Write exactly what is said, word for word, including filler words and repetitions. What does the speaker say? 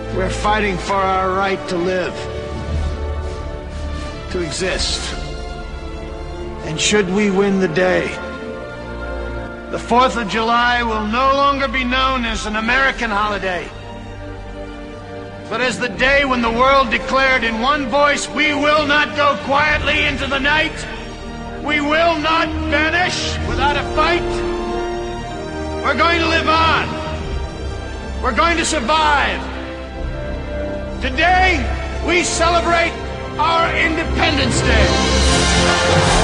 We're fighting for our right to live, to exist. And should we win the day, the fourth of July will no longer be known as an American holiday, but as the day when the world declared in one voice, we will not go quietly into the night. We will not vanish without a fight. We're going to live on. We're going to survive. Today, we celebrate our Independence Day.